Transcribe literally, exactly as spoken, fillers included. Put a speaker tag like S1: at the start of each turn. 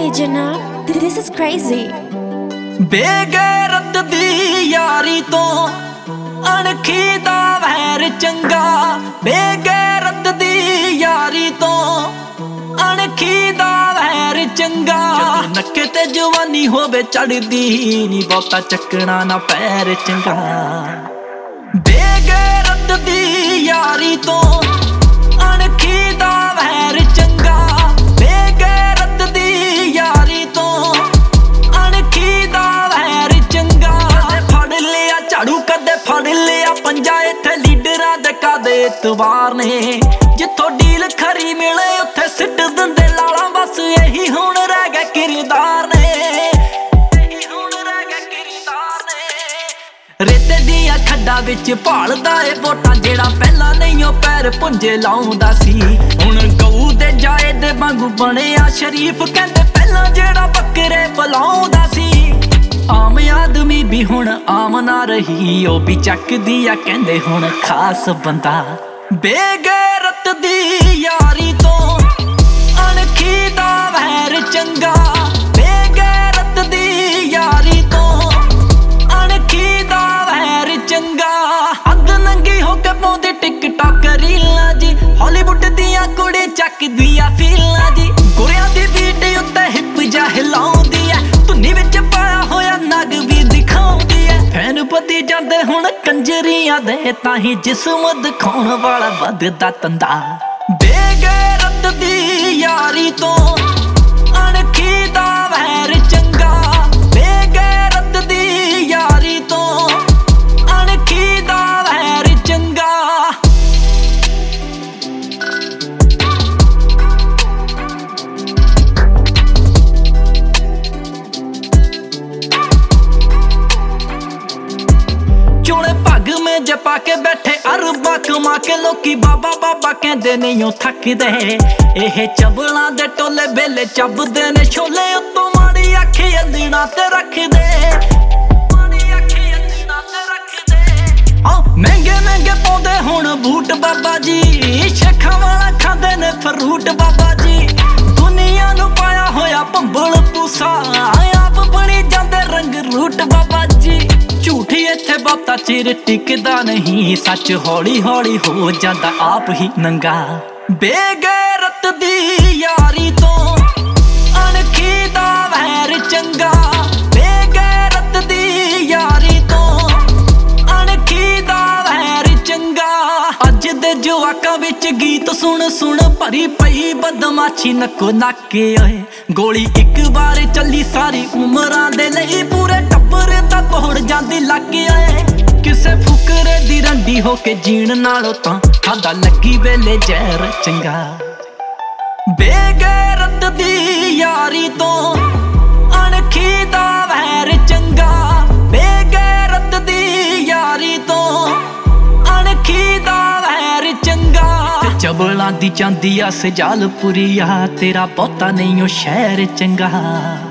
S1: जनाब, this is crazy.
S2: बेगैरत दी यारी तो अणखी दा वैर चंगा। बेगैरत दी यारी तो अणखी दा वैर चंगा। नक्के ते जवानी होवे चढ़दी नी बहुता चकना ना पैर चंगा। बेगैरत दी यारी तो अणखी दा वैर चंगा। बेगैरत दी यारी तो अणखी दा वैर चंगा। फड़ लिया झाड़ू कदे फड़ लिया पंजा इत्थे लीडरां दे कादे इतवार ने। जिथों डील खरी मिले उत्थे सिट दिंदे लाला। बस यही हुण रह गए किरदार ने। रेते दियां खड्डां विच भालदा ए वोटां जेड़ा पहला नहीं ओ पैर पुंजे लाउंदा सी। हुण गऊ दे जाए दे वांगू बणिया शरीफ। कहंदे पहला जेड़ा बकरे बुलाउंदा सी। आम आदमी भी हुण आम ना रही ओ भी चकदी आ कहंदे हुण खास बंदा। बेगैरत दी यारी तो अणखी दा वैर चंगा। बेगैरत दी यारी तो अणखी दा वैर चंगा। अद नंगी होके पाउंदी टिकटॉक रीलां जी। हॉलीवुड दियां कुड़ी चकदियां फीलां जी। गोरियां दी बीट उत्ते हिप जा हिलाउंदी ऐ। धुनी विच पाया होया नग भी दिखाउंदी ऐ। फैन पती जांदे हुण कंजरियां दे ताहीं जिस्म दिखाउण वाला वधदा तंदा। बेगैरत दी यारी तो अणखी दा वैर चंगा। बेगैरत दी यारी तो अणखी दा वैर चंगा। चोले पग में जपा के बैठे अरबा कमा के लोकी बाबा बाबा कहंदे नहीं ओ थकदे। एह चबलां दे टोले बेले चबदे ने छोले। उत्तों माड़ी अख अल्लीना ते रखदे। महंगे महंगे पौंदे हुण बूट बाबा जी। शेखां वाला खांदे ने फ्रूट बाबा जी। दुनिया नूं पाया होया भंबल पूसा। आप बणी जांदे रंग रूट बाबा जी। झूठी इत्थे बहुता चिर टिकदा नहीं। सच हौली हौली हो जांदा आप ही नंगा। बेगैरत दी यारी तो अणखी दा वैर चंगा। बेगैरत दी यारी तो अणखी दा वैर चंगा। अज दे जवाकां विच गीत सुन सुन भरी पई बदमाशी नक्को नाके ओए। गोली एक बार चली सारी उमरां दे लई। पूरे टब्बर दा तोड़ जांदी लाके आए। किसे फुकरे दी रंडी होके जीण नालों तां खादा लगी वेले जहर चंगा। बेगैरत दी यारी तो अणखी दा वैर चंगा। बेगैरत दी यारी तो अणखी दा वैर चंगा। चबलां दी चांदी आ सजालपुरी आ। तेरा बहुता नहीं ओ शहर चंगा।